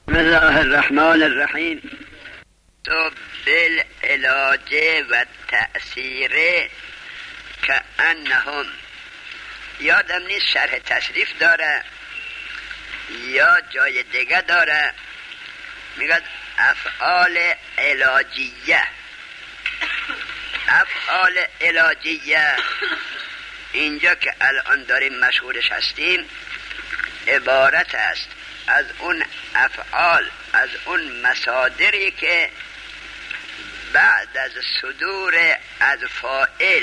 بسم الله الرحمن الرحیم. تو بالعلاج و تأثیر که انهم، یادم نیست شرح تشریف داره یا جای دیگه داره، میگه افعال علاجیه. افعال علاجیه اینجا که الان داریم مشهورش هستیم عبارت است از اون افعال، از اون مصادری که بعد از صدور از فاعل،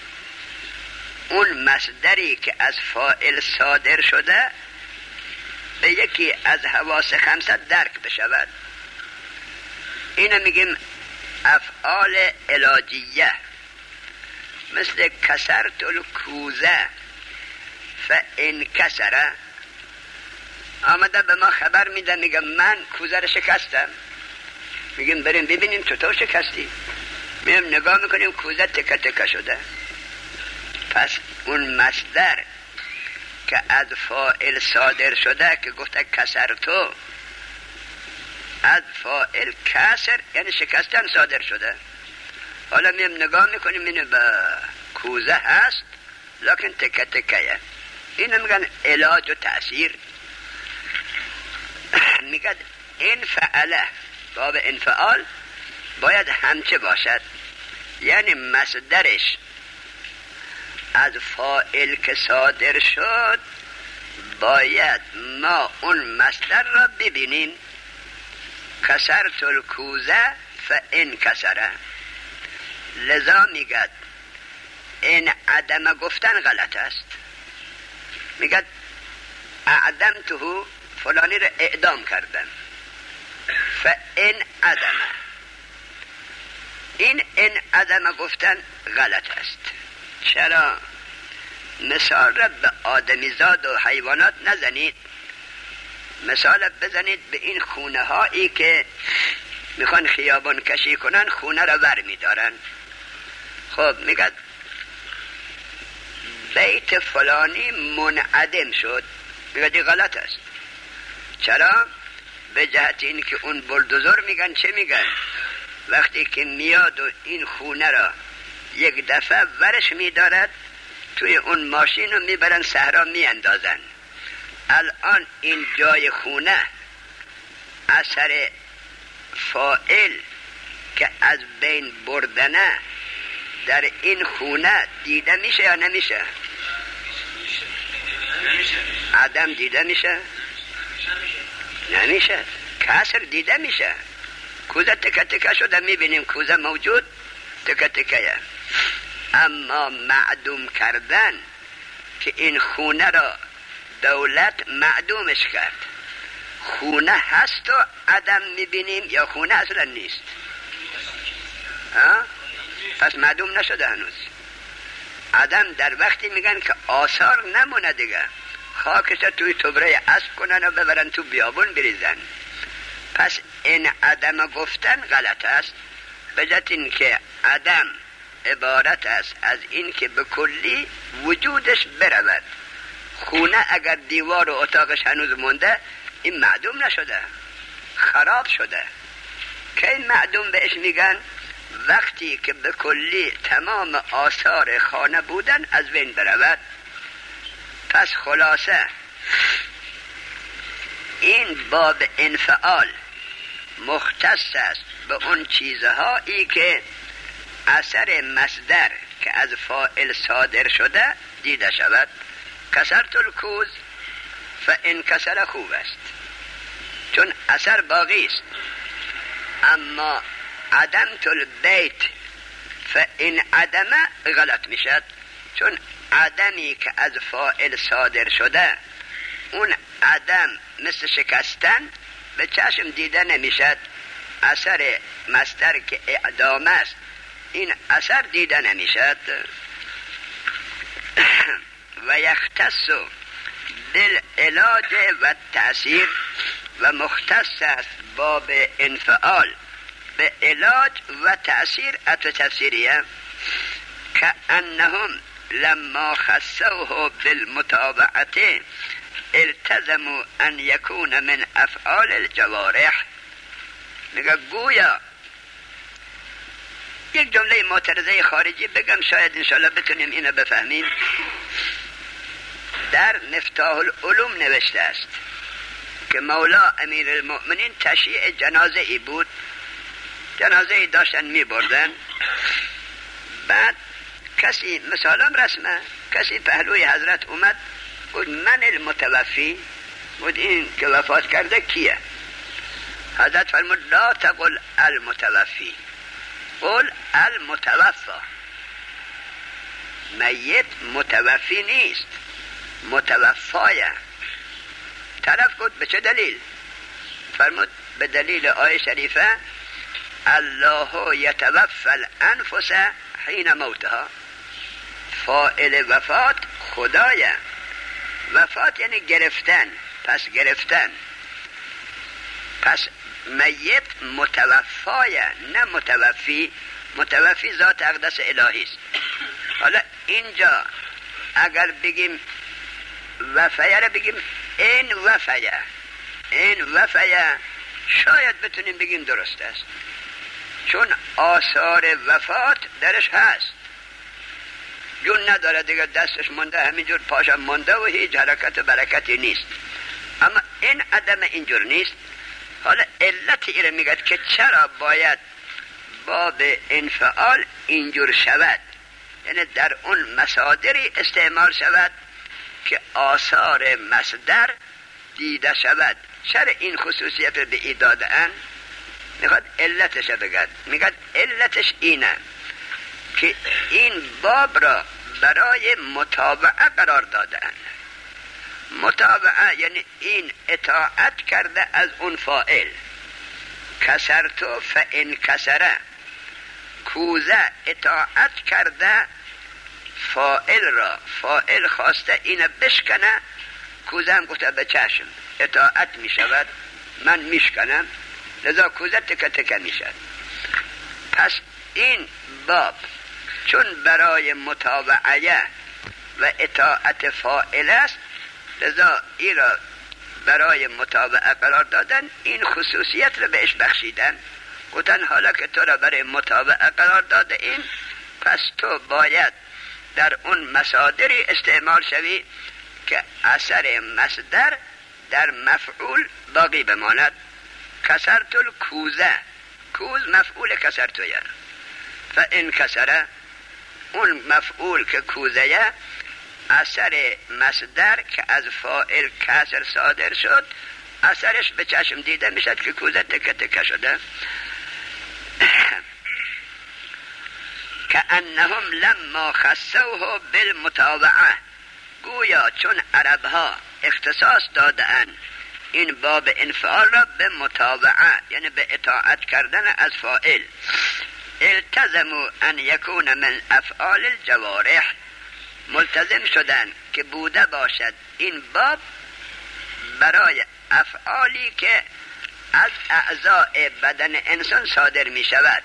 اون مصدری که از فاعل صادر شده به یکی از حواس خمسه درک بشود. اینو میگیم افعال علاجیه. مثل کسرت الکوزه فان کسره، آمده به ما خبر میده، میگه من کوزه رو شکستم. میگیم بریم ببینیم چطور شکستی. میگیم نگاه میکنیم کوزه تکه تکه شده. پس اون مصدر که از فاعل صادر شده که گفته کسرتو، از فاعل کسر یعنی شکستن صادر شده. حالا میگیم نگاه میکنیم اینو به کوزه هست لکن تکه تکه. اینو میگن علاج و تأثیر. میگه انفعله، باب انفعال باید همچه باشد، یعنی مصدرش از فاعل که صادر شد باید ما اون مصدر را ببینیم. کسرت الکوزه فان کسره. لذا میگه این عدم گفتن غلط است. میگه اعدمته، فلانی رو اعدام کردم. فان عدم، این عدم گفتن غلط است. چرا؟ مثال را به آدمیزاد و حیوانات نزنید، مثال بزنید به این خونه هایی که میخوان خیابان کشی کنن، خونه را ور میدارن. خب میگه بیت فلانی منعدم شد. میگه دی غلط است. چرا؟ به جهت این که اون بلدوزر میگن چه میگن؟ وقتی که میاد و این خونه را یک دفعه ورش میدارد، توی اون ماشین رو میبرن صحرا میاندازن. الان این جای خونه اثر فاعل که از بین بردنه در این خونه دیده میشه یا نمیشه؟ عدم دیده میشه؟ نمیشه. کسر دیده میشه. کوزه تکه تکه شده، میبینیم کوزه موجود تکه تکه. اما معدوم کردن که این خونه را دولت معدومش کرد، خونه هست و عدم میبینیم یا خونه اصلا نیست؟ پس معدوم نشده هنوز. عدم در وقتی میگن که آثار نمونه دیگه، خاکش توی تبره اسب کنن و ببرن تو بیابون بریزن. پس این عدم گفتن غلط است، به جهت این که عدم عبارت است از این که به کلی وجودش برود. خونه اگر دیوار و اتاقش هنوز مونده، این معدوم نشده، خراب شده. که این معدوم بهش میگن وقتی که به کلی تمام آثار خانه بودن از بین برود. پس خلاصه این باب انفعال مختص است به اون چیزهایی که اثر مصدر که از فاعل صادر شده دیده شود. کسرت الکوز فان کسر خوب است، چون اثر باقی است. اما عدمت البیت فان عدم غلط میشد، چون عدمی که از فاعل صادر شده، اون عدم مثل شکستن به چشم دیده نمیشد. اثر مصدر که اعدام است، این اثر دیده نمیشد. و یختص بالعلاج و تأثیر، و مختص است باب انفعال به علاج و تأثیر. اتو تفسیریه که انهم لما خصوه بالمتابعت التزموا ان یکون من افعال الجوارح. میگه گویا یک جمله معترضه خارجی بگم شاید انشاءالله بتونیم اینو بفهمیم. در مفتاح العلوم نوشته است که مولا امیر المؤمنین تشییع جنازه ای بود، جنازه ای داشتن می بردن، بعد کسی مثالم رسمه، کسی پهلوی حضرت اومد بود من المتوفی، بود این که وفات کرده کیه؟ حضرت فرمود لا تقل المتوفی، قل المتوفا. میت متوفی نیست، متوفایه. طرف گفت به چه دلیل؟ فرمود به دلیل آیه شریفه الله یتوفی الانفس حین موتها. فاعل وفات خدایه، وفات یعنی گرفتن، پس گرفتن، پس میت متوفایه نه متوفی. متوفی ذات اقدس الهی است. حالا اینجا اگر بگیم وفیه را بگیم این وفیه، این وفیه، شاید بتونیم بگیم درست است، چون آثار وفات درش هست. جون نداره دیگه، دستش مونده، همینجور پاشم مونده و هیچ حرکت و برکتی نیست. اما این عدم اینجور نیست. حالا علت ایره میگه که چرا باید باب انفعال اینجور شود، یعنی در اون مصادری استعمال شود که آثار مصدر دیده شود. چرا این خصوصیت رو به ای دادن؟ میخواد علتش بگد. میگه علتش اینه که این باب را برای متابعه قرار دادن. متابعه یعنی این اطاعت کرده از اون فاعل. کسرتو فان کسره، کوزه اطاعت کرده فاعل را، فاعل خواسته اینه بشکنه، کوزه هم گفته به چشم اطاعت می شود، من میشکنم، لذا کوزه تکه تکه می شود. پس این باب چون برای متابعه و اطاعت فاعل است، لذا این را برای متابعه قرار دادن، این خصوصیت را بهش بخشیدن. گفتن حالا که تو را برای متابعه قرار داده این، پس تو باید در اون مصادری استعمال شوی که اثر مصدر در مفعول باقی بماند. کسرت الکوزه، کوز مفعول کسرتویه، فان کسره، اون مفعول که کوزه اثر مصدر که از فاعل کسر صادر شد، اثرش به چشم دیده میشد که کوزه تکه تکه شده. که انهم لما خصوه بالمتابعه، گویا چون عرب ها اختصاص دادن این باب انفعال را به متابعه، یعنی به اطاعت کردن از فاعل، التزموا ان یکون من افعال الجوارح، ملتزم شدن که بوده باشد این باب برای افعالی که از اعضاء بدن انسان صادر می شود.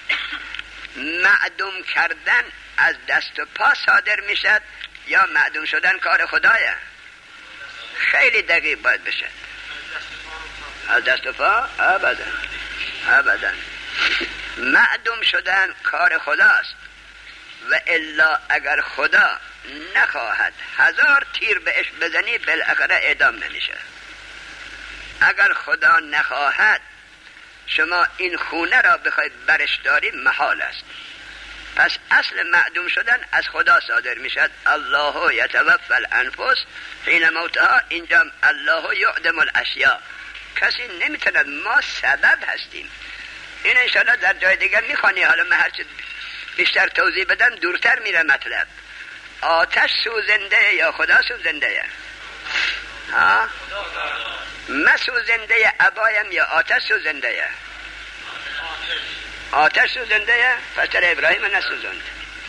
معدوم کردن از دست و پا صادر می شد یا معدوم شدن کار خدایه؟ خیلی دقیق باید بشه. از دست و پا ابدا ابدا. معدوم شدن کار خداست و الا اگر خدا نخواهد 1000 تیر بهش بزنی بالاخره اعدام نمیشه. اگر خدا نخواهد شما این خونه را بخواید برش داری محال است. پس اصل معدوم شدن از خدا صادر میشد. الله یتوفی الانفس حین موتها، اینجا الله یعدم الاشیاء، کسی نمیتونه، ما سبب هستیم. این انشاءالله در جای دیگر میخوانی، حالا من هرچی بیشتر توضیح بدم دورتر میره مطلب. آتش سوزنده یا خدا سوزنده؟ ها؟ ما سوزنده ابایم یا آتش سوزنده؟ آتش سوزنده؟ پس در ابراهیم نسوزند.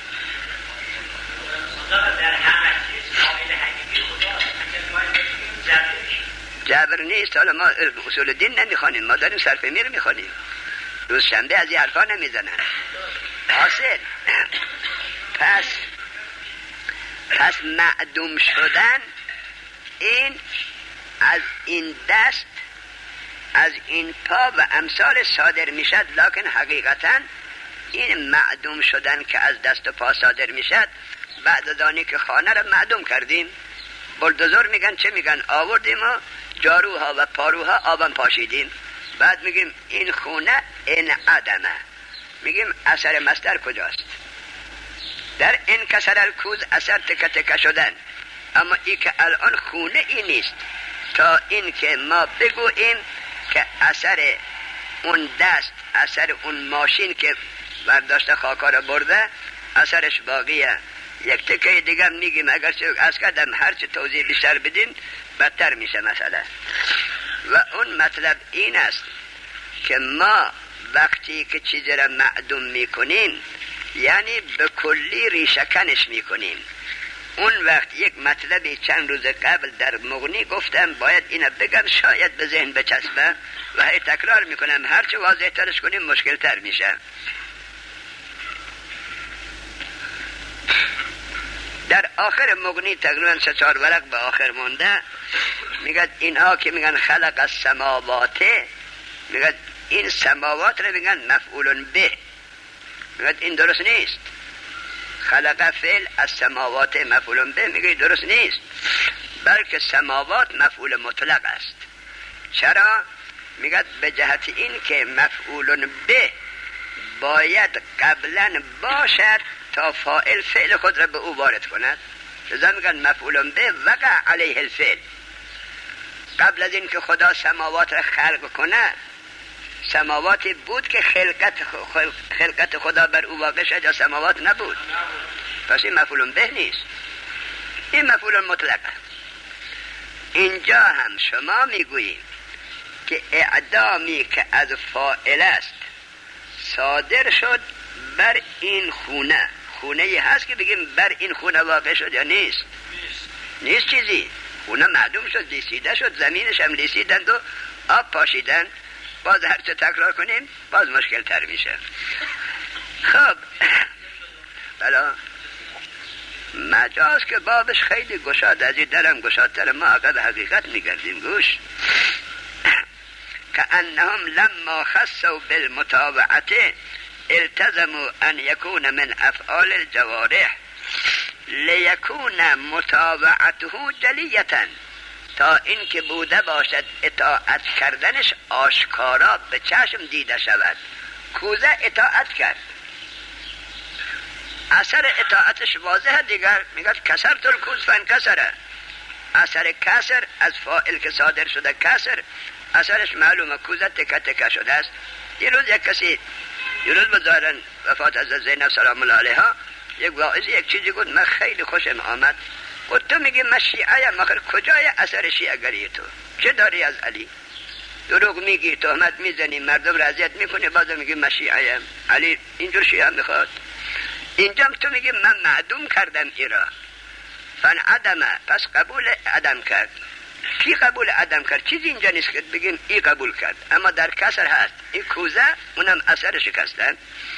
جبر نیست. حالا ما اصول دین نمیخوانیم، ما داریم صرف میر میخوانیم. روز شنبه از این حرفا نمیزنن. حاصل پس معدوم شدن این این دست از این پا و امثال صادر میشد، لکن حقیقتا این معدوم شدن که از دست و پا صادر میشد بعد از آنی که خانه را معدوم کردیم. بلدوزر میگن چه میگن؟ آوردیم و جاروها و پاروها آبان پاشیدیم، بعد میگیم این خونه این عدمه، میگیم اثر مصدر کجاست؟ در این کسر الکوز اثر تکه تکه شدن، اما ای که الان خونه ای نیست تا این که ما بگوییم که اثر اون دست، اثر اون ماشین که برداشته خاکا را برده اثرش باقیه. یک تکه دیگه میگیم اگر چه از کردم هرچه توضیح بیشتر بدین بدتر میشه مسئله. و اون مطلب این است که ما وقتی که چیزی را معدوم میکنیم یعنی به کلی ریشه‌کنش میکنیم. اون وقت یک مطلبی چند روز قبل در مغنی گفتم، باید اینو بگم شاید به ذهن بچسبه و هی تکرار میکنم، هرچه واضح ترش کنیم مشکل تر میشه. در آخر مغنی تقریبا 3-4 ورق به آخر مونده، میگه اینها که میگن خلق السماوات، میگه این سماوات رو میگن مفعول به، میگه این درست نیست. خلق فعل از سماوات مفعول به، میگه درست نیست، بلکه سماوات مفعول مطلق است. چرا؟ میگه به جهت این که مفعول به باید قبلا باشد تا فاعل فعل خود را به او وارد کند، لذا میگن مفعول به وقع علیه الفعل. قبل از این که خدا سماوات را خلق کنه، سماواتی بود که خلقت خدا بر او واقع شد یا سماوات نبود؟ پس این مفعول به نیست، این مفعول مطلقه. اینجا هم شما میگوییم که اعدامی که از فاعل است صادر شد بر این خونه، خونه ای هست که بگیم بر این خونه واقع شد یا نیست؟ نیست چیزی، خونه معدوم شد، لیسیده شد، زمینش هم لیسیدند و آب پاشیدن. باز هرچه تکرار کنیم باز مشکل تر میشه. خب بلا مجاز که بابش خیلی گشاد، از این درم گشادتر، ما عقب حقیقت میگردیم. گوش که انهم لما خصوا بالمتابعه التزموا ان يكون من افعال الجوارح لیکون متابعته جلیتا، تا این که بوده باشد اطاعت کردنش آشکارا به چشم دیده شود. کوزه اطاعت کرد، اثر اطاعتش واضحه دیگر، میگه کسرت الکوز فانکسره، اثر کسر از فاعل که صادر شده کسر اثرش معلومه، کوزه تکه تکه شده است. یه روز یک کسی، یه روز بزارن وفات از زینب سلام الله علیها، یک واعظ یک چیزی گفت من خیلی خوشم آمد، گفت تو میگی من شیعه مخر کجای اثر شیعه گری تو؟ چه داری از علی؟ دروغ میگی، تهمت میزنی، مردم را اذیت میکنی، بعد میگی من شیعه ام. علی اینجور شیعه میخواد؟ اینجا تو میگی من معدوم کردم ایرا، فن عدمه، پس قبول عدم کرد. کی قبول عدم کرد؟ چیزی اینجا نیست که بگیم ای قبول کرد، اما در کسر هست. این کوزه اونم اثر شکستن.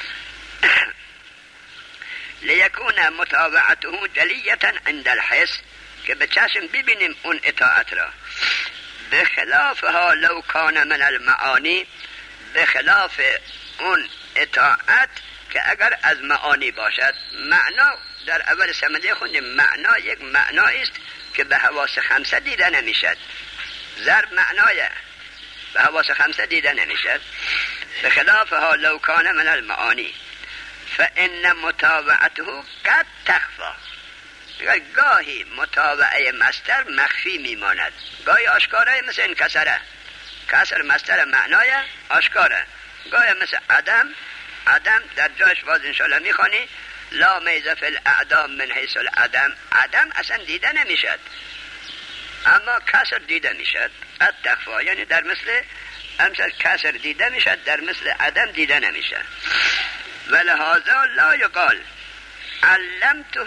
لیکون متابعته جلیتا عند الحس، که به چشم ببینیم اون اطاعت را. بخلافها لو کان من المعانی، بخلاف اون اطاعت که اگر از معانی باشد. معنا در اول سمده خوندیم، معنا یک معنایی است که به حواس خمسه دیده نمیشد. ضرب معنایه، به حواس خمسه دیده نمیشد. بخلافها لو کان من المعانی فان متابعته قد تخفى، گاهی متابعه مصدر مخفی میماند، گاهی آشکاره، مثل این کسره، کسر مصدر معنای آشکاره. گاهی مثل عدم، عدم در جایش باز انشاءالله میخوانی لا میزه فی الاعدام من حیث العدم، عدم اصلا دیده نمیشد، اما کسر دیده میشد. قد تخفى یعنی در مثل امثال کسر دیده میشد، در مثل عدم دیده نمیشد. ولهذا لا یقال علمته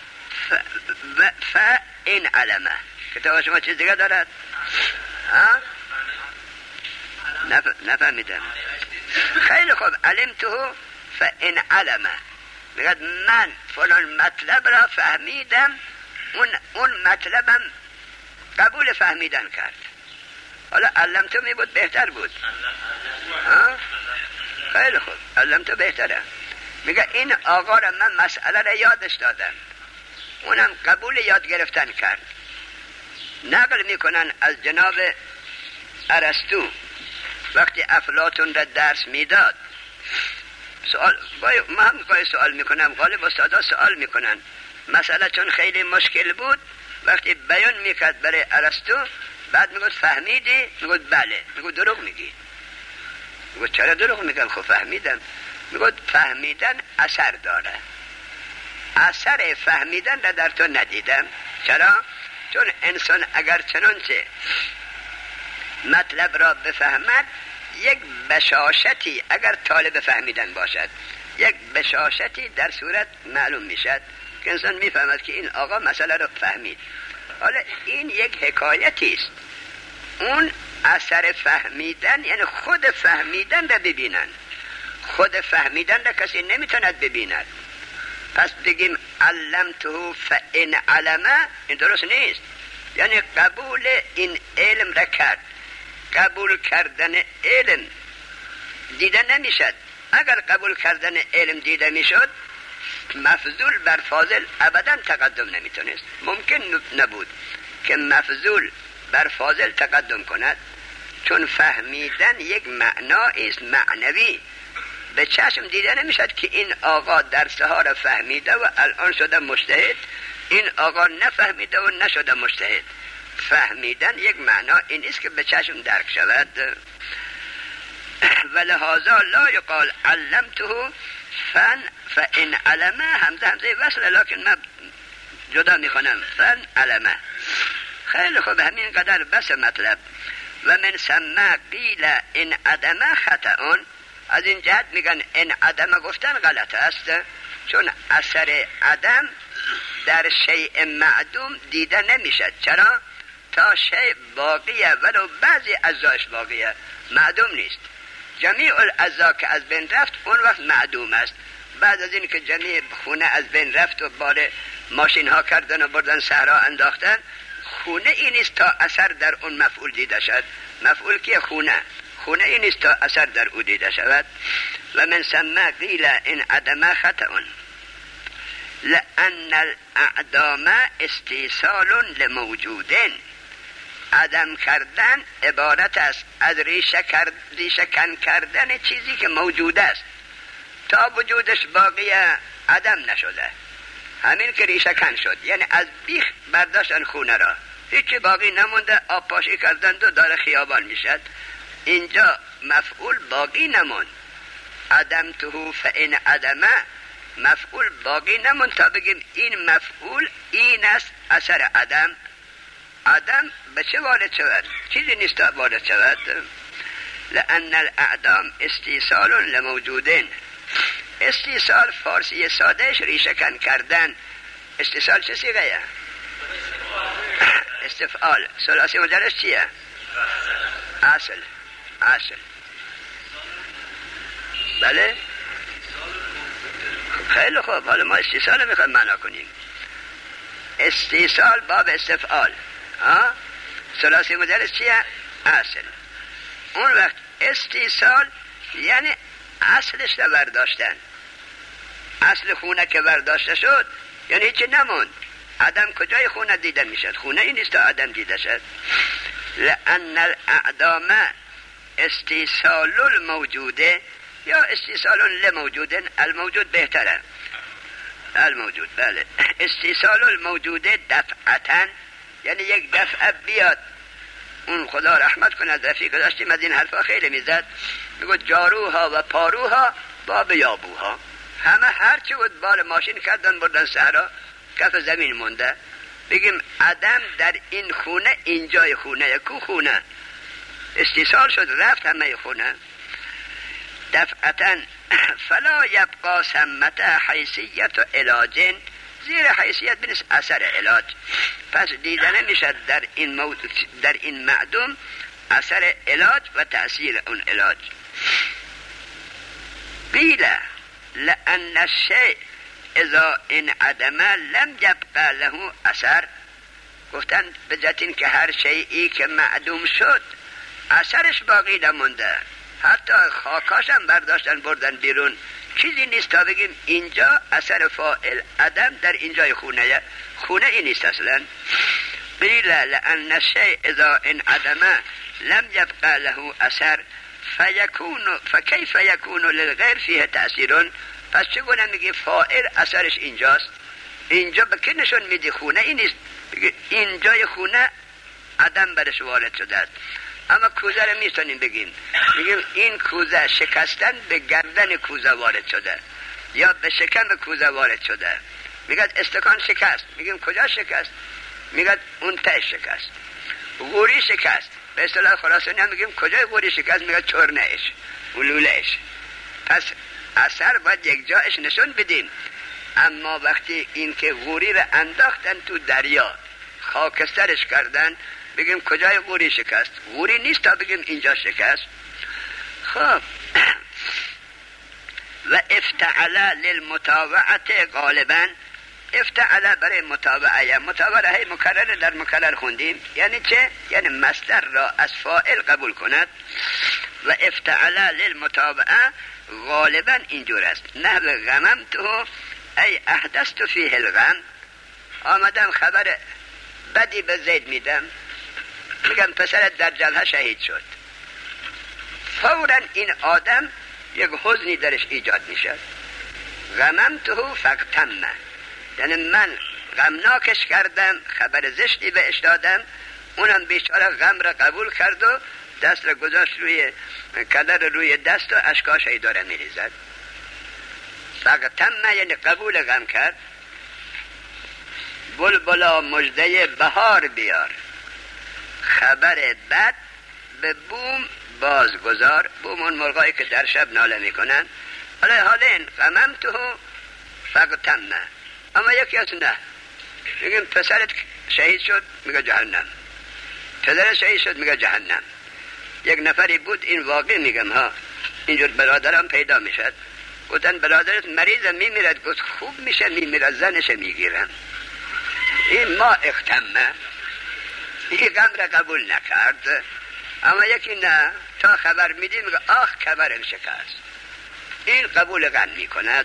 فإن علمه. کتاب شما چیز دیگه دارد؟ نفهمیدم. خیلی خوب، علمته فإن علمه، میگه من فلان مطلب را فهمیدم، اون مطلبم قبول فهمیدن کرد. حالا علمتو می بود بهتر بود. خیلی خوب، علمتو بهتره. میگه این آقا را من مسئله را یادش دادم، اونم قبول یاد گرفتن کرد. نقل میکنن از جناب ارسطو وقتی افلاطون را درس میداد، من هم گاهی سوال میکنم، غالب استادا سوال میکنن، مسئله چون خیلی مشکل بود وقتی بیان میکرد برای ارسطو، بعد میگفت فهمیدی؟ میگفت بله. میگفت دروغ میگی. میگفت چرا دروغ میگم؟ خب فهمیدم. میگفت فهمیدن اثر داره، اثر فهمیدن را در تو ندیدم. چرا؟ چون انسان اگر چنانچه مطلب را بفهمد، یک بشاشتی اگر طالب فهمیدن باشد، یک بشاشتی در صورت معلوم میشد که انسان میفهمد که این آقا مسئله را فهمید. حالا این یک حکایتی است. اون اثر فهمیدن یعنی خود فهمیدن را ببینن، خود فهمیدن را کسی نمیتوند ببیند. پس بگیم علمته فان علمه، این درست نیست. یعنی قبول این علم را کرد. قبول کردن علم دیده نمیشد. اگر قبول کردن علم دیده میشد، مفضول بر فاضل ابدا تقدم نمیتونست. ممکن نبود که مفضول بر فاضل تقدم کند، چون فهمیدن یک معنایی است معنوی. به چشم دیده نمیشد که این آقا درس ها را فهمیده و الان شده مجتهد، این آقا نفهمیده و نشده مجتهد. فهمیدن یک معنا این است که به چشم درک شود. ولهذا لا یقال علمته فان علمه، همزه وصل، لکن من جدا میخونم فن علمه. خیلی خوب، همین قدر بس مطلب. و من ثم قیل ان عدم خطأ، از این جهت میگن ان عدم گفتن غلط است، چون اثر عدم در شیء معدوم دیده نمیشد. چرا؟ تا شیء باقیه، ولو بعضی اجزاش باقیه، معدوم نیست. جمیع الاجزا که از بین رفت اون وقت معدوم است. بعد از این که جمیع خونه از بین رفت و بار ماشین ها کردن و بردن صحرا انداختن، خونه این است تا اثر در اون مفعول دیده شد. مفعول که خونه این است تا اثر در او دیده شود. و من ثم قیل ان عدم خطأ لأن الاعدام استیصال لموجودین. عدم کردن عبارت است از ریشه کن کردن چیزی که موجود است تا وجودش باقی عدم نشده. همین که ریشه کن شد یعنی از بیخ برداشتن خونه را، هیچی باقی نمونده، آب پاشی کردند و داره خیابان میشد. اینجا مفعول باقی نموند. عدم تو فان عدمه، مفعول باقی نموند تا بگیم این مفعول این است اثر عدم. عدم به چه وارد شود؟ چیزی نیست وارد شود. لأن الاعدام استیصال لموجودین. استیصال فارسی سادهش ریشه کن کردن. استیصال چه صیغه؟ استفعال. ثلاثی مجرد چیه؟ اصل. بله؟ خیلی خوب، حالا ما استیصال میخوایم معنا کنیم. استیصال باب استفعال. ثلاثی مجرد چیه؟ اصل. اون وقت استیصال یعنی اصلش رو برداشتن. اصل خونه که برداشته شد یعنی هیچی نموند. عدم کجای خونه دیده میشد؟ خونه این است تا عدم دیده شد. لأن الاعدام استیصال الموجوده یا استیصال لموجودن. الموجود بهتره. الموجود، بله. استیصال الموجوده دفعتاً یعنی یک دفعه بیاد. اون خدا رحمت کنه، رفیق داشتیم از این حرفا خیلی میزد، میگو جاروها و پاروها با بیابوها. همه هرچی بود بار ماشین کردن بردن صحرا، کف زمین مونده. بگیم عدم در این خونه، اینجای خونه، کو خونه استیصال شد، رفت همه خونه. دفعتاً فلا یبقا ثمت حیثیت و علاجین، زیر حیثیت بنیست اثر علاج. پس دیده نمیشد در این معدوم اثر علاج و تأثیر اون علاج. قیل لأن الشیء اذا انعدم لم یبقى له اثر. گفتن به جهت این که هر شیئی که معدوم شد اثرش باقی نمونده، حتی خاکاشم برداشتن بردن بیرون، چیزی نیست تا بگیم اینجا اثر فاعل عدم در اینجای خونه این نیست اصلا. قیل لأن الشیء اذا انعدم لم یبقى له اثر فکیف یکون للغیر فیه تأثیر. پس چگونه میگی فاعل اثرش اینجاست؟ اینجا به که نشون میدی خونه این نیست؟ اینجای خونه عدم برش وارد شده است. اما کوزه رو میتونیم بگیم این کوزه شکستن به گردن کوزه وارد شده یا به شکم کوزه وارد شده. میگه استکان شکست، میگیم کجا شکست؟ میگه اون ته شکست. غوری شکست، به اصطلاح خراسانی هم میگیم کجای غوری شکست؟ میگه چرنهش و لولهش. پس اثر باید یک جایش نشون بدیم. اما وقتی این که غوری رو انداختن تو دریا خاکسترش کردن، بگیم کجای غوری شکست؟ غوری نیست تا بگیم اینجا شکست. خب و افتعل للمتابعت غالبا، افتعل برای متابعه، متابعه مکرر در مکرر خوندیم. یعنی چه؟ یعنی مصدر را از فاعل قبول کند. و افتعل للمتابعه غالبا اینجور است. نحو غممته ای احدثت فیه الغم، آمدم خبر بدی به زید میدم، میگم پسرت در جبهه شهید شد. فوراً این آدم یک حزنی درش ایجاد میشد. غممته فاغتم، یعنی من غمناکش کردم، خبر زشتی بهش دادم، اونم بیچاره غم را قبول کرد و دست را گذاشت روی کدر روی دست و اشکاش ای داره میریزد. فاغتم یعنی قبول غم کرد. بلبلا مژده بهار بیار، خبر بد به بوم بازگذار. بوم اون مرغایی که در شب ناله میکنن. حالا این غممته فاغتم. اما یکی از نه، میگیم پسرت شهید شد، میگه جهنم. پدرت شهید شد، میگه جهنم. یک نفری بود، این واقعی میگم ها، اینجور برادرم پیدا میشد. گفتن برادرت مریضه میمیرد، گفت خوب میشه میمیرد، زنش میگیرم. این ما اختمه، این غم را قبول نکرد. اما یکی نه، تا خبر میدیم میگه آخ کبرم شکست، این قبول غم میکند.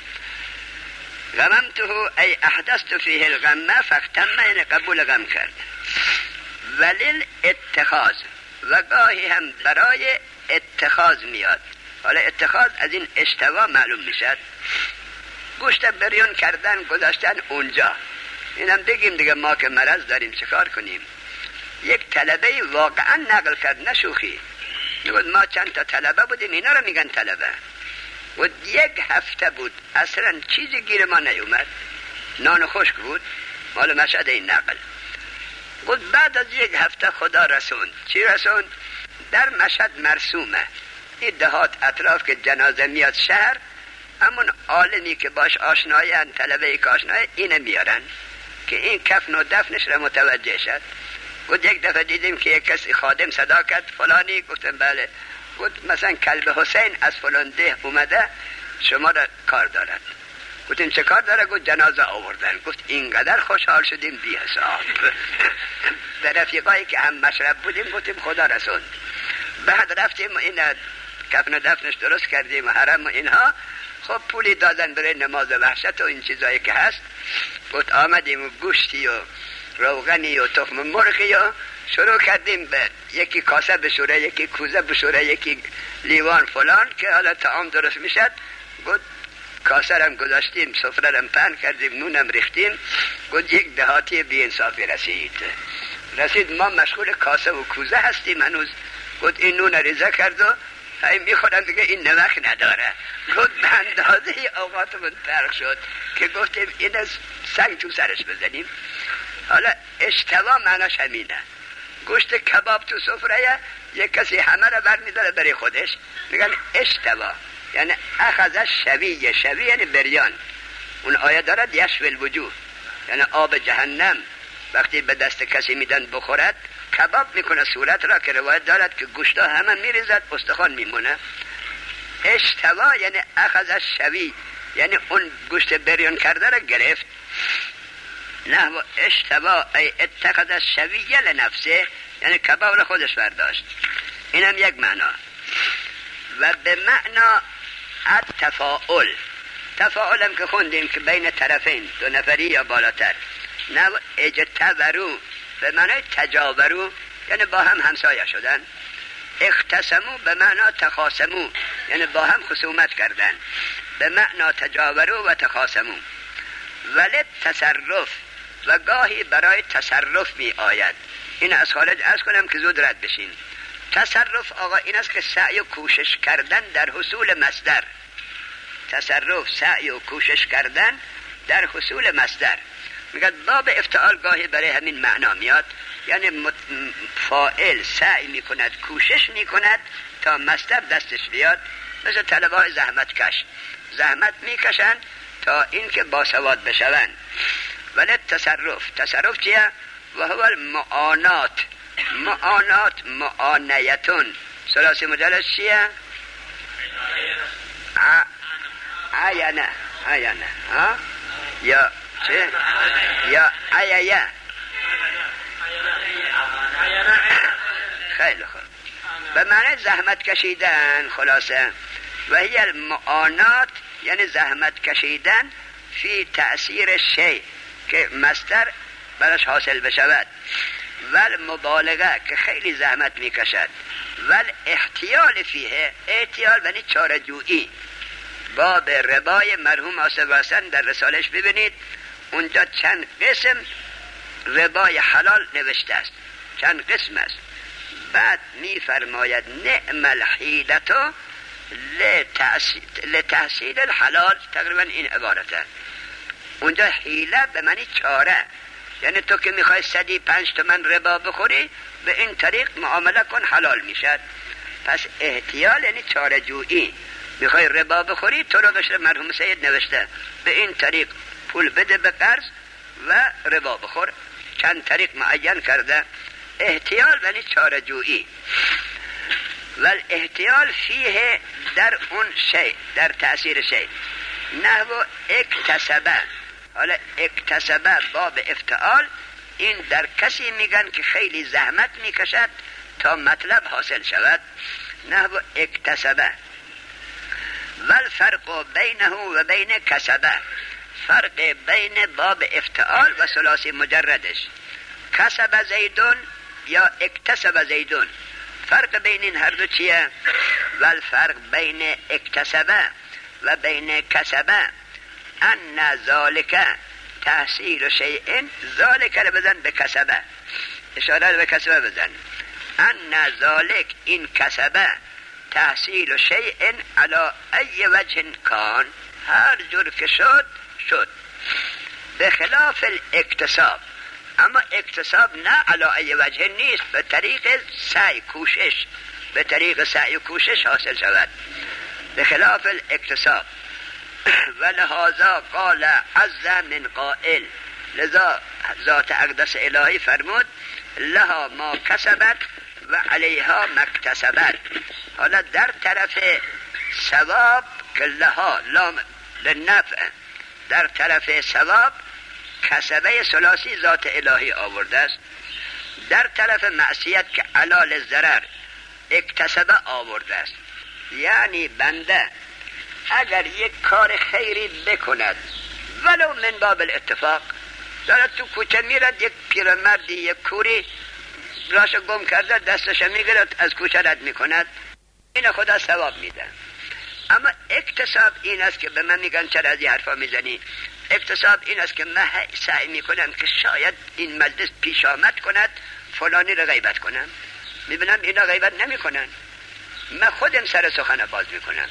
غممته ای احدثت فیه الغم فاغتم، یعنی قبول غم کرد. ولیل اتخاذ، و گاهی هم برای اتخاذ میاد. حالا اتخاذ از این اشتوا معلوم میشد، گوشت بریون کردن گذاشتن اونجا. اینم بگیم دیگه ما که مرض داریم چکار کنیم. یک طلبه واقعا نقل کرد، نشوخی، میگوید ما چند تا طلبه بودیم، اینا رو میگن طلبه، و یک هفته بود اصلا چیزی گیر ما نیومد، نان خشک بود، مال مشهد این نقل. گفت بعد از یک هفته خدا رسوند. چی رسوند؟ در مشهد مرسومه، این دهات اطراف که جنازه میاد شهر، همون عالمی که باش آشناین، طلبه که آشنای، اینه میارن که این کفن و دفنش را متوجه شد. گفت یک دفعه دیدیم که یک کسی خادم صدا کرد فلانی، گفتم بله. گفت مثلا کلب حسین از فلان ده اومده، شما را کار دارد. گفتیم چه کار داره؟ گفت جنازه آوردن. گفت اینقدر خوشحال شدیم بی حساب. در رفیقایی که هم مشرب بودیم گفتیم خدا رسوند. بعد رفتیم این کفن دفنش درست کردیم و حرم و اینها. خب پولی دادن برای نماز وحشت و این چیزایی که هست. گفت آمدیم و گوشتی و روغنی و تخم مرغی و شروع کردیم به یکی کاسه بشوره، یکی کوزه بشوره، یکی لیوان فلان که حالا طعام درست میشد. گفت کاسه رم گذاشتیم، سفره رم پهن کردیم، نونم ریختیم. گفت یک دهاتی بی انصافی رسید ما مشغول کاسه و کوزه هستیم هنوز. گفت این نون ریزه کرد و هی میخورن دیگه این نمک نداره. گفت به اندازه اوقاتمون فرق شد که گفتیم این از سنگ تو سرش بزنیم. حالا اشتوا معناش همینه. گوشت کباب تو سفره، یک کسی همه را برمیداره برای خودش، میگن اشتوا، یعنی اخذ شویه. شویه یعنی بریان. اون آیه دارد یشوی الوجوه، یعنی آب جهنم وقتی به دست کسی میدن بخورد کباب میکنه صورت را، که روایت دارد که گوشتا همه میریزد استخوان میمونه. اشتوا یعنی اخذ شوی، یعنی اون گوشت بریان کرده را گرفت. نه اشتوا ای اتخذ شویه لنفسه، یعنی کباب را خودش برداشت. اینم یک معنا. و به معنا التفاعل، تفاعل هم که خوندیم که بین طرفین، دو نفری یا بالاتر. نه اجتبرو به معنای تجاورو، یعنی با هم همسایه شدن. اختصمو به معنا تخاصمو، یعنی با هم خصومت کردن. به معنا تجاورو و تخاصمو. ولی تصرف و گاهی برای تصرف می آید. این از خارج عرض کنم که زود رد بشین. تصرف آقا این است که سعی و کوشش کردن در حصول مصدر. تصرف سعی و کوشش کردن در حصول مصدر. میگه باب افتعال گاهی برای همین معنا میاد، یعنی فاعل سعی میکند، کوشش میکند تا مصدر دستش بیاد. مثل طلبه های زحمت کش، زحمت میکشن تا اینکه باسواد بشوند. ولی تصرف چیه؟ و هو المعانات. معانات معانیتون ثلاثی مجلس چیه؟ عینه ها یا چه؟ یا عیه. خیلی خوب، به معنی زحمت کشیدن. خلاصه و هی المعانات یعنی زحمت کشیدن فی تأثیر شیء که مصدر براش حاصل بشود. ول مبالغه که خیلی زحمت میکشد. ول احتیال فیه، احتیال یعنی چاره‌جویی. باب ربای مرحوم آصف حسن در رسالش ببینید، اونجا چند قسم ربای حلال نوشته است، چند قسم است. بعد میفرماید نعم الحیلتو لتحصیل الحلال، تقریبا این عبارته. اونجا حیله به معنی چاره، یعنی تو که میخوای 105 تومن ربا بخوری به این طریق معامله کن حلال میشد. پس احتیال یعنی چاره جویی. میخوای ربا بخوری تو رو بشه مرحوم سید نوشته به این طریق پول بده به قرض و ربا بخور، چند طریق معین کرده. احتیال یعنی چاره جویی. و احتیال فیه در اون شی، در تأثیر شی. نحو اکتسبه. حالا اکتسبه باب افتعال، این در کسی میگن که خیلی زحمت میکشد تا مطلب حاصل شود. نحو اکتسبه. والفرق بینه و بین کسبه، فرق بین باب افتعال و ثلاثی مجردش. کسب زیدون یا اکتسب زیدون، فرق بین این هر دو چیه؟ والفرق بین اکتسبه و بین کسبه ان ذالک تحصیل شیء، ذالک رو بزن به کسبه، اشاره به کسبه بزن. ان ذالک این کسبه تحصیل شیء علی ای وجه کان، هر جور که شد به خلاف الاکتساب. اما اکتساب نه علی ای وجه نیست، به طریق سعی کوشش، به طریق سعی کوشش حاصل شود، به خلاف الاکتساب. ولهذا قال عز من قائل، لذا ذات اقدس الهی فرمود لها ما کسبت و علیها مکتسبت. حالا در طرف ثواب که لها لام للنفع، در طرف ثواب کسبه ثلاثی ذات الهی آورده است. در طرف معصیت که علال ضرر اکتسبه آورده است. یعنی بنده اگر یک کار خیری بکند ولو من باب الاتفاق، دارد تو کوچه میرد یک پیرمردی یک کوری راش گم کرده دستش میگیرد از کوچه رد میکند، این خدا ثواب میده. اما اکتساب این است که به من میگن چرا از این حرفا میزنی؟ اکتساب این است که من سعی میکنم که شاید این مجلس پیش آمد کند فلانی رو غیبت کنم، میبینم اینا غیبت نمیکنن، من خودم سر سخن باز میکنم.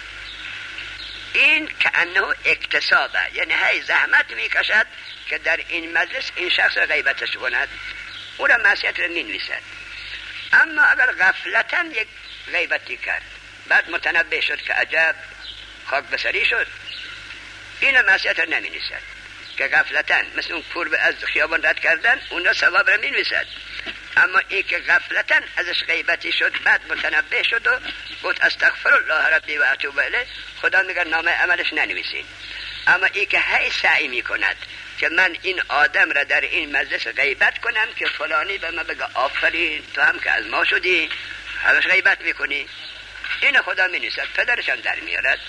این که انه اکتسابه، یعنی هی زحمت میکشد که در این مجلس این شخص غیبتش کند، او را معصیت را ننویسد. اما اگر غفلتاً یک غیبتی کرد بعد متنبه شد که عجب خاک بسری شد، این معصیت را ننویسد. که غفلتاً مثل اون کور از خیابان رد کردن اونا ثواب را ننویسد. اما این که غفلتاً ازش غیبتی شد بعد متنبه شد و گفت استغفر الله ربی و اتوب الیه، خدا میگه نامه عملش ننویسین. اما این که هی سعی میکند که من این آدم را در این مجلس غیبت کنم که فلانی به من بگه آفرین تو هم که از ما شدی، همش غیبت میکنی. این خدا می نیست، پدرشان در میارد.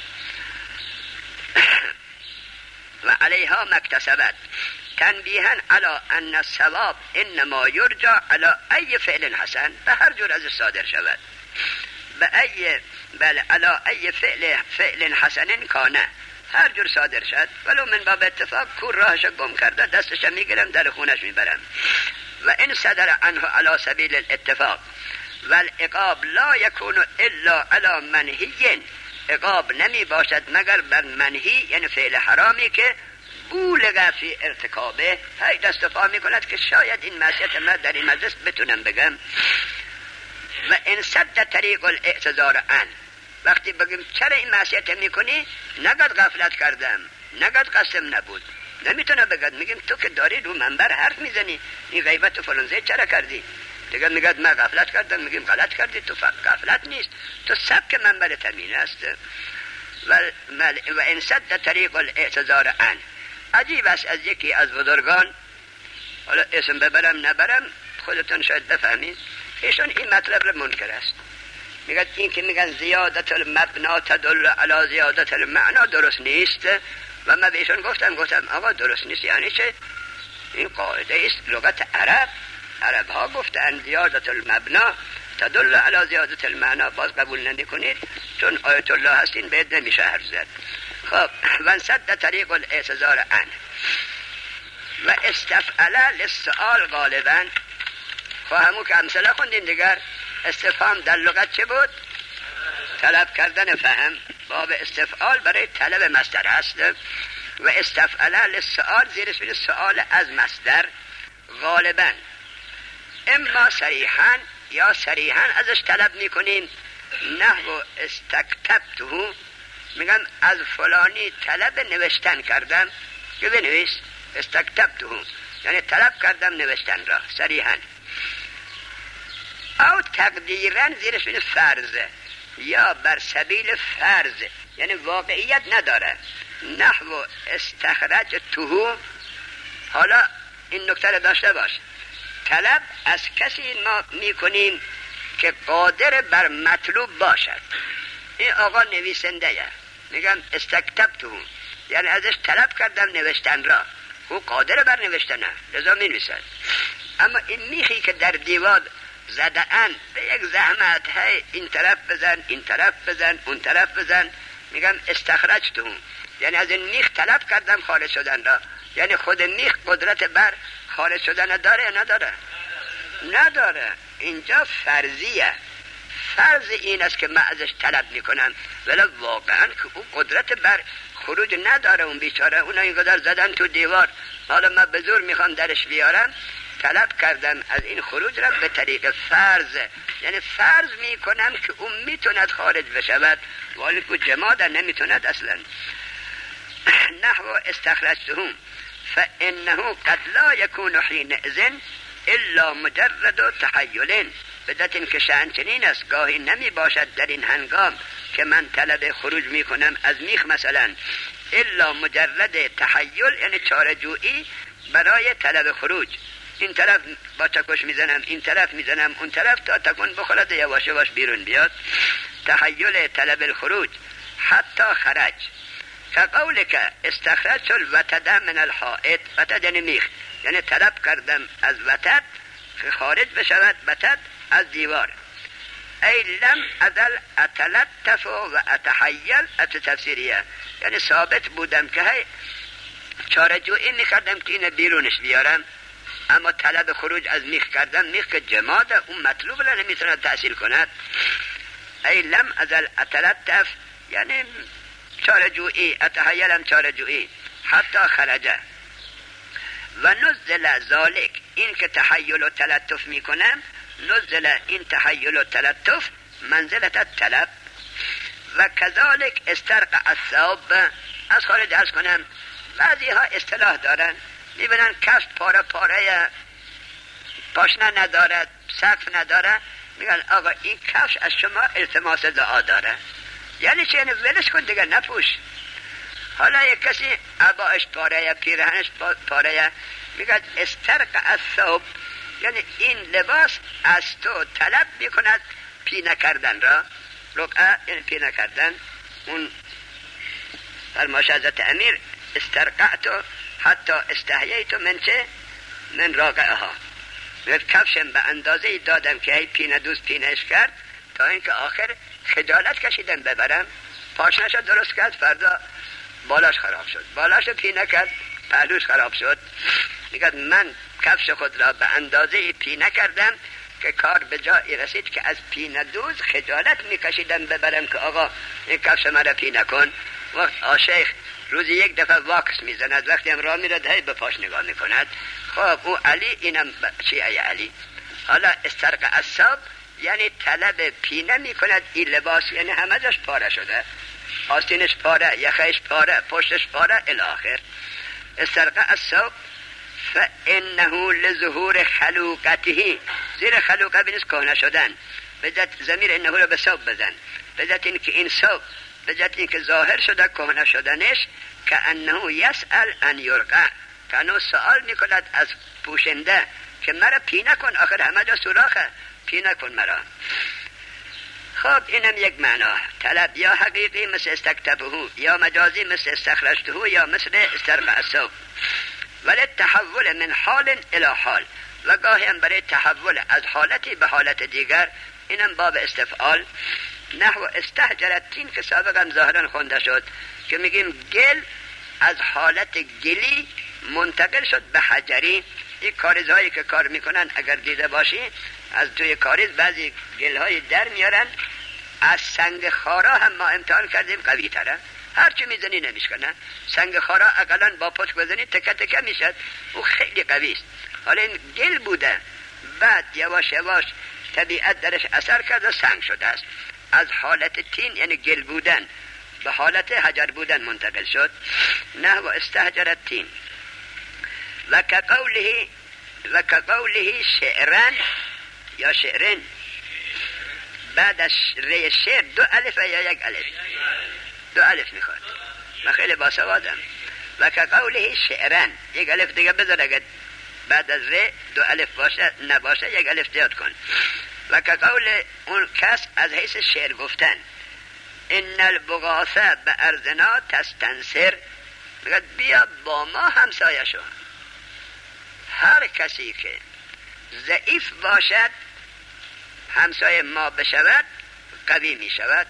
و علیها مکتسبت تنبیها علی ان الثواب انما یرجع علی ای فعل حسن، به هر جور از صادر شود، به ای بل علی ای فعل حسن کانه، هر جور صادر شد ولو من باب اتفاق کور راهش گم کرده دستش میگیرم در خونش میبرم. و ان صدر عنه علی سبیل الاتفاق والعقاب لا یکون الا علی منهی، عقاب نمی باشد مگر بر منهی، یعنی فعل حرامی که بولغ فی ارتکابه، هی دست و پا می کند که شاید این معصیت من در این مجلس بتونم بگم. و ان سد طریق الاعتذار عن، وقتی بگیم چرا این معصیت میکنی، نگد غفلت کردم، نگد قسم نبود، نمیتونه بگد، میگیم تو که داری رو منبر حرف میزنی این غیبت و فلانزه چرا کردی، دیگه میگد من غفلت کردم، میگیم غلط کردی، تو غفلت نیست، تو سبک منبر تمین است. و ان سد طریق الاعتذار عن، عجیب است از یکی از بزرگان، حالا اسم ببرم نبرم خودتون شاید بفهمید، ایشون این مطلب رو منکر است، میگن این که میگن زیادت المبنا تدل علی زیادت المعنا درست نیست. و من به ایشون گفتم آقا درست نیست یعنی چه؟ این قاعده است لغت عرب ها گفتن زیادت المبنا تدل علی زیادت المعنا، باز قبول نمیکنید چون آیت الله هستین بهت نمیشه حرف زد. خب و صد طریق الاعتذار عن و استفعل للسؤال غالبا، خب همون که امثله خوندیم دیگر، استفهام در لغت چه بود؟ طلب کردن فهم، باب استفعال برای طلب مصدر هست. و استفعل للسؤال زیرش بید سؤال از مصدر، غالبا اما صریحا یا صریحا ازش طلب میکنیم، نحو استکتبته، میگم از فلانی طلب نوشتن کردم که بنویس، استکتبته یعنی طلب کردم نوشتن را صریحا. او تقدیرن زیرش بید فرضه، یا بر سبیل فرض یعنی واقعیت نداره، نحو استخرجته. حالا این نکته رو داشته باش، طلب از کسی ما میکنیم که قادر بر مطلوب باشد. این آقا نویسنده میگم استکتبته، یعنی ازش طلب کردم نوشتن را، او قادر بر نوشتنه لذا می نویسد. اما این میخی که در دیوار زدن به یک زحمت، هی این طرف بزن این طرف بزن اون طرف بزن، میگم استخرجته، یعنی از این میخ طلب کردم خارج شدن را، یعنی خود میخ قدرت بر خارج شدن داره یا نداره. اینجا فرضیه، فرض این است که من ازش طلب میکنم ولی واقعا که او قدرت بر خروج نداره، اون بیچاره اونا اینقدر زدن تو دیوار، حالا من به زور میخوام درش بیارم، طلب کردم از این خروج را به طریق فرض، یعنی فرض میکنم که اون میتوند خارج بشود ولی که جماعت نمیتوند اصلا. نحو استخرجتهم فانه قد لا يكون حينئذ الا مجرد تحیل، بدت که شأن چنین است گاهی نمی باشد در این هنگام که من طلب خروج می کنم از میخ مثلا، الا مجرد تحیل یعنی چاره‌جویی برای طلب خروج، این طرف با چکش میزنم این طرف میزنم اون طرف تا تکون بخورد یواش یواش بیرون بیاد، تحیل طلب الخروج حتی خرج. فقول که استخرجت الوتد من الحائط، وتد یعنی میخ، یعنی طلب کردم از وتد که خارج بشود وتد از دیوار. ای لم ازل اتلطف و اتحیل، تفسیریه یعنی ثابت بودم که هی چاره‌جویی میکردم که این بیرونش بیارم، اما طلب خروج از میخ کردم، میخ که جماده اون مطلوب را نمیتونه تحصیل کند. ای لم ازل اتلطف یعنی چاره‌جویی، اتحیلم چاره‌جویی حتی خرجه. و نزل ذالک، این که تحیل و تلطف میکنم، نزل این تحیل و تلطف منزلت طلب. و کذالک استرق الثوب، از خارج ارز کنم بعضی ها اصطلاح دارن میبینن کفش پاره پاره پاشنه ندارد سقف نداره، میگن آقا این کفش از شما التماس دعا داره، یعنی چه؟ یعنی ولش کن دیگه نپوش. حالا یک کسی عبایش پاره پیرهنش پاره، میگن استرق الثوب، یعنی این لباس از تو طلب میکند پینه کردن را، رقعه یعنی پینه کردن. اون فرمایش حضرت امیر استرقعت حتی استحییت من چه؟ من راقعها. کفشم به اندازه دادم که هی پینه دوست پینهش کرد تا اینکه آخر خجالت کشیدم ببرم. پاشنش درست کرد، فردا بالاش خراب شد، بالاش پینه کرد، پهلوش خراب شد. میگه من کفش خود را به اندازه پینه کردم که کار به جایی رسید که از پینه دوز خجالت میکشیدم ببرم که آقا این کفش مرا پینه کن. وقت آشیخ روزی یک دفعه واکس میزند، وقتی هم راه میرد هی به پاش نگاه میکند. خب او علی اینم چی ای علی؟ حالا استرق الثوب یعنی طلب پینه میکند این لباس، یعنی همه جاش پاره شده، آستینش پاره، یخش پاره، پشتش پاره الاخر. استرق الثوب فانه لظهور خلوقته، زیر خلوقه بینیست کهنه شدن، بجد زمیر انه رو به ثوب بزن، بجد این که این ثوب، بجد این که ظاهر شده کهنه شدنش، که انه یسأل ان یرقع، کانو سوال میکند از پوشنده که مرا پینه کن، آخر همه جا سوراخه، پینه کن مرا. خب اینم یک معنا، طلب یا حقیقی مثل استکتبه، یا مجازی مثل استخرجته، یا مثل استرقع الثوب. ولی تحول من حال الى حال، و گاهی هم برای تحول از حالتی به حالت دیگر، اینم باب استفعال. نحو استحجرتین که سابقا ظاهرا خونده شد که میگیم گل از حالت گلی منتقل شد به حجری. این کاریزهایی که کار میکنن اگر دیده باشی، از توی کاریز بعضی گلهای در میارن، از سنگ خارا هم ما امتحان کردیم قوی تره، هرچی میزنی نمیشکنه. سنگ خارا اقلا با پشت بزنی تکه تکه میشد، او خیلی قوی است. حالا این گل بوده، بعد یواش یواش طبیعت درش اثر کرد و سنگ شده است. از حالت تین یعنی گل بودن به حالت حجر بودن منتقل شد. نه و استحجرت تین. و کقوله شعرن یا شعرن، بعد از ری شعر دو الف یا یک الف؟ دو الف میخواد، من خیلی باسوادم. و کقوله شعرن، یک الف دیگه بذار، اگر بعد از ری دو الف باشه نباشه یک الف زیاد کن. و کقول اون کس از حیث شعر گفتن، ان البغاثه به ارضنا تستنصر، میگه بیا با ما همسایه شو. هر کسی که ضعیف باشد همسایه ما بشود قوی می شود.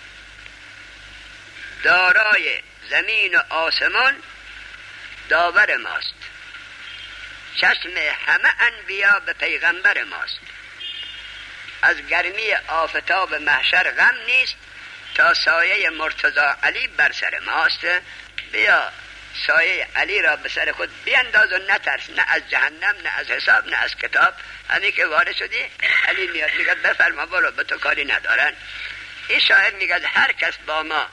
دارای زمین و آسمان داور ماست، چشم همه انبیا به پیغمبر ماست. از گرمی آفتاب محشر غم نیست تا سایه مرتضی علی بر سر ماست. بیا سایه علی را به سر خود بینداز و نترس، نه از جهنم، نه از حساب، نه از کتاب. همین که وارد شدی علی میاد میگه بفرما برو، به تو کاری ندارن. این شاعر میگه هر کس با ما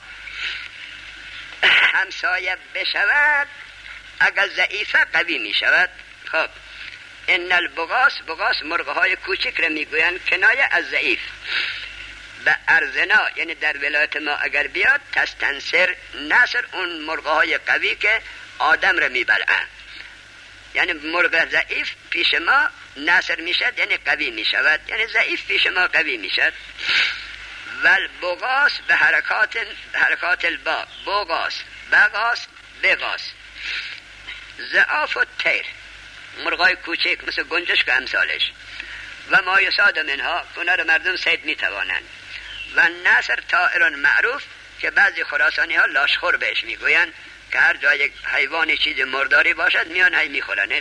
همسایه بشود اگر ضعیفه قوی میشود. خب ان البغاس مرغ های کوچک را میگوین کنایه از ضعیف. به ارزنا یعنی در ولایت ما اگر بیاد تستنصر، نصر اون مرغ های قوی که آدم را میبلعن، یعنی مرغ ضعیف پیش ما نصر میشد یعنی قوی میشود، یعنی ضعیف پیش ما قوی میشد. والبغاس به حرکات البا، بغاس بغاس. ضعاف الطیر، مرغای کوچک مثل گنجشک و امثالش. و ما یصاد منها، اونا رو مردم صید میتوانند. و نصر طائر معروف که بعضی خراسانی ها لاشخور بهش میگوین، که هر جای یک حیوانی چیز مرداری باشد میان های میخورنش.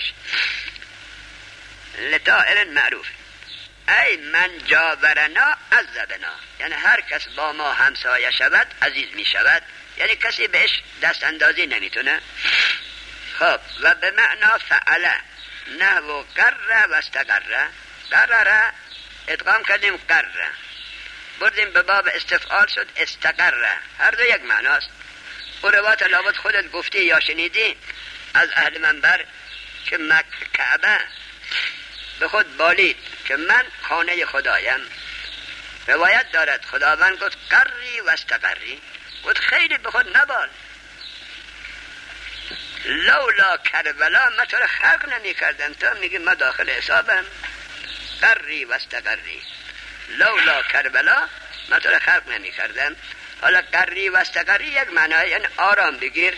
لطائر معروف ای من جاورنا عذبنا، یعنی هر کس با ما همسایه شود عزیز می شود، یعنی کسی بهش دست اندازی نمیتونه. خب و به معنا فعله نحو قره و استقره، قرره ادغام کردیم قره، بردیم به باب استفعال شد استقره، هر دو یک معناست. او روایت لابد خودت گفتی یا شنیدی از اهل منبر که کعبه به خود بالید که من خانه خدایم. روایت دارد خداوند گفت قری و استقری، گفت خیلی به خود نبال، لولا کربلا من تو رو خلق نمی کردم، تو میگی من داخل حسابم. قری و استقری لولا کربلا من تو را خلق نمی کردم. حالا قری و استقری یک معنی، یعنی آرام بگیر.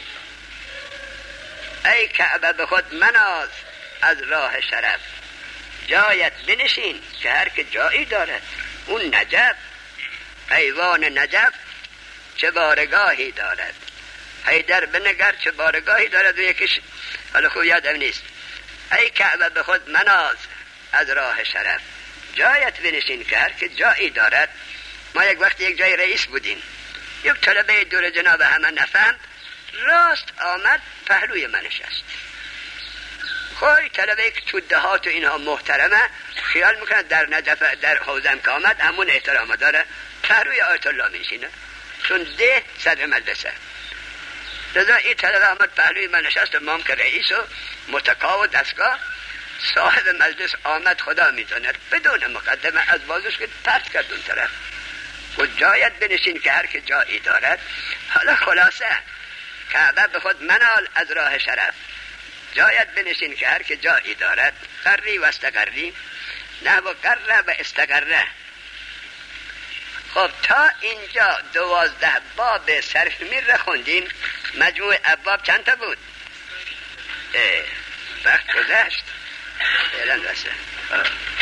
ای کعبه به خود مناز از راه شرف، جایت بنشین که هر که جایی دارد. اون نجف، ایوان نجف چه بارگاهی دارد. حیدر بنگر چه بارگاهی دارد و یکیش حالا خوب یادم نیست. ای کعبه به خود مناز از راه شرف، جایت بنشین که هر که جایی دارد. ما یک وقت یک جای رئیس بودیم، یک طلبه دور جناب همه نفهمد، راست آمد پهلوی من نشست. خواهی طلبه که تو دهات و اینها محترمه، خیال میکنه در نجف در حوزم که آمد همون احترام داره، پهلوی آیت الله میشینه چون ده صدر مجلسه. لذا این طلبه آمد پهلوی من نشست. مام که رئیس و متقا و دستگاه، صاحب مجلس آمد خدا میداند بدون مقدمه از بازوش که پرت کرد اون طرف و جایت بنشین که هر که جایی دارد. حالا خلاصه کعبه به خود منال از راه شرف، جایت بنشین که هر که جایی دارد. قری و استقری، نحو قره و استقره. خب تا اینجا 12 باب صرف میر خوندیم. مجموع ابواب چند تا بود؟ وقت گذشت. فعلا بسه.